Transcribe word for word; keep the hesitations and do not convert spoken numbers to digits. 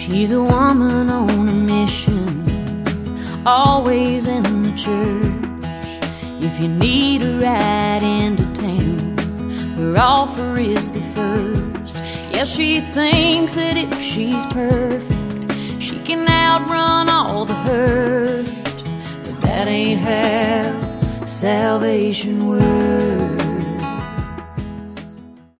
She's a woman on a mission, always in the church. If you need a ride into town, her offer is the first. Yeah, she thinks that if she's perfect, she can outrun all the hurt. But that ain't how salvation works.